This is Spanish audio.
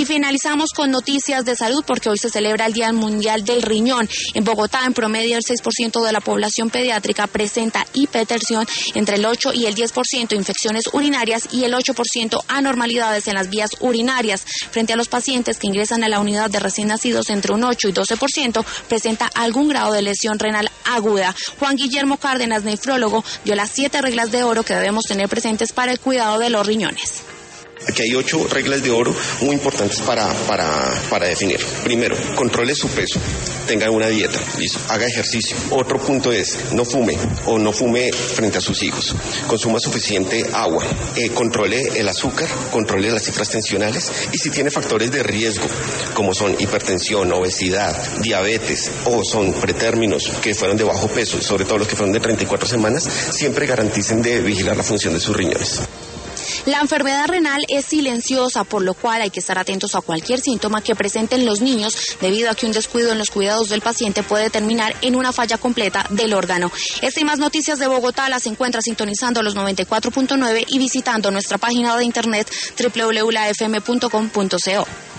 Y finalizamos con noticias de salud porque hoy se celebra el Día Mundial del Riñón. En Bogotá, en promedio, el 6% de la población pediátrica presenta hipertensión, entre el 8 y el 10% infecciones urinarias y el 8% anormalidades en las vías urinarias. Frente a los pacientes que ingresan a la unidad de recién nacidos, entre un 8 y 12% presenta algún grado de lesión renal aguda. Juan Guillermo Cárdenas, nefrólogo, dio las 7 reglas de oro que debemos tener presentes para el cuidado de los riñones. Aquí hay 8 reglas de oro muy importantes para definir. Primero, controle su peso, tenga una dieta, listo, haga ejercicio. Otro punto es, no fume o no fume frente a sus hijos, consuma suficiente agua, controle el azúcar, controle las cifras tensionales y si tiene factores de riesgo, como son hipertensión, obesidad, diabetes o son pretérminos que fueron de bajo peso, sobre todo los que fueron de 34 semanas, siempre garanticen de vigilar la función de sus riñones. La enfermedad renal es silenciosa, por lo cual hay que estar atentos a cualquier síntoma que presenten los niños, debido a que un descuido en los cuidados del paciente puede terminar en una falla completa del órgano. Esta y más noticias de Bogotá las encuentra sintonizando los 94.9 y visitando nuestra página de internet www.lafm.com.co.